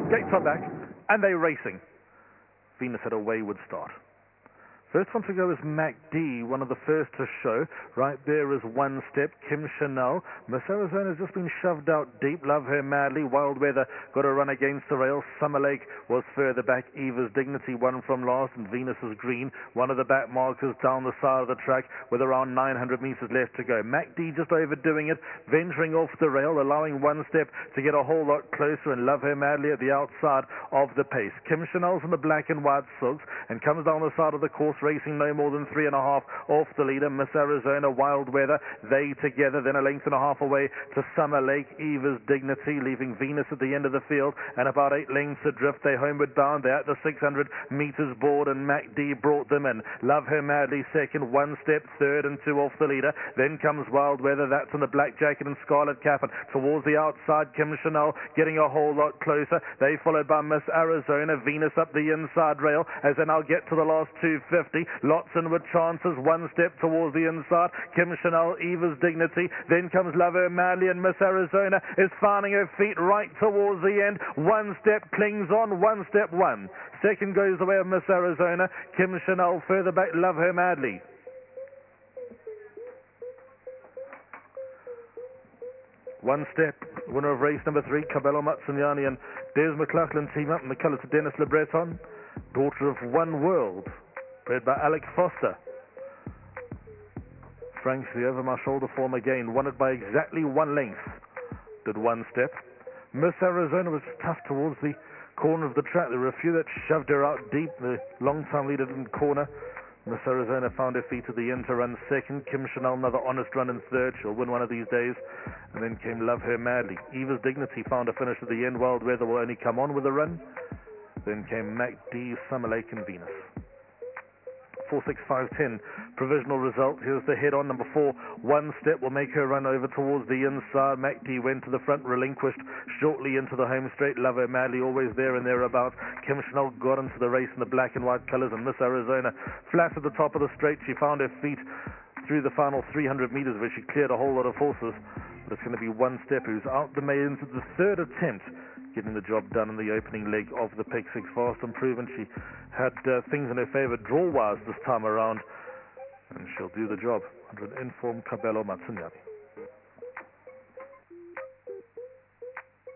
Gates are back, and they're racing. Venus had a wayward start. First one to go is MacD, one of the first to show. Right there is One Step, Kim Chanel. Miss Arizona has just been shoved out deep. Love Her Madly. Wild Weather got a run against the rail. Summer Lake was further back. Eva's Dignity won from last, and Venus is Green. One of the back markers down the side of the track with around 900 meters left to go. MacD just overdoing it, venturing off the rail, allowing One Step to get a whole lot closer, and Love Her Madly at the outside of the pace. Kim Chanel's in the black and white silks and comes down the side of the course, racing no more than 3.5 off the leader. Miss Arizona, Wild Weather, they together, then a length and a half away to Summer Lake. Eva's Dignity, leaving Venus at the end of the field, and about 8 lengths adrift. They homeward bound. They're at the 600 meters board, and MacD brought them in. Love Her Madly second, One Step third, and 2 off the leader. Then comes Wild Weather, that's in the black jacket and scarlet cap, and towards the outside, Kim Chanel getting a whole lot closer. They followed by Miss Arizona, Venus up the inside rail, as they now get to the last 250. Lots inward chances, One Step towards the inside. Kim Chanel, Eva's Dignity. Then comes Love Her Madly, and Miss Arizona is finding her feet right towards the end. One Step clings on, One Step won. Second goes the way of Miss Arizona. Kim Chanel further back, Love Her Madly. One Step, winner of race number 3, Cabello Matsuniani and Des McLaughlin team up in the colours of Dennis Le Breton. Daughter of One World, bred by Alec Foster. Frankly, over my shoulder form again, won it by exactly 1 length. Did One Step. Miss Arizona was tough towards the corner of the track. There were a few that shoved her out deep. The long-time leader didn't corner. Miss Arizona found her feet at the end to run second. Kim Chanel, another honest run in third. She'll win one of these days. And then came Love Her Madly. Eva's Dignity found a finish at the end. Wild Weather will only come on with a run. Then came MacD, Summer Lake, and Venus. 46510 provisional result. Here's the head on number 4. One Step will make her run over towards the inside. MacD went to the front, relinquished shortly into the home straight. Love Her Madly always there and thereabouts. Kim Chanel got into the race in the black and white colors, and Miss Arizona flat at the top of the straight. She found her feet through the final 300 meters where she cleared a whole lot of horses. But it's going to be One Step who's out the maidens at the 3rd attempt, getting the job done in the opening leg of the Pick 6. Fast and proven. She had things in her favor draw-wise this time around, and she'll do the job under an informed Cabello Matsuniani.